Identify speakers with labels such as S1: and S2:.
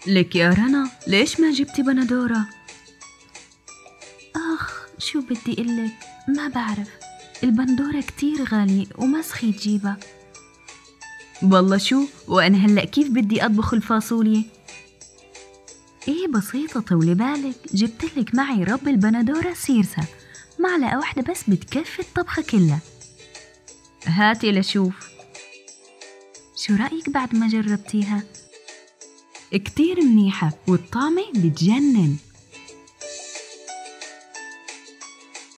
S1: لك يا رنا، ليش ما جبتي بندورة؟
S2: شو بدي قلك، ما بعرف، البندورة كتير غالية وما سخي تجيبها.
S1: والله شو، وأنا هلأ كيف بدي أطبخ الفاصوليا؟
S2: ايه بسيطة، طولي بالك، جبتلك معي رب البندورة سيرسا، معلقة واحدة بس بتكفي الطبخة كلها.
S1: هاتي لشوف.
S2: شو رأيك بعد ما جربتيها؟
S1: كتير منيحة والطعمة بتجنن.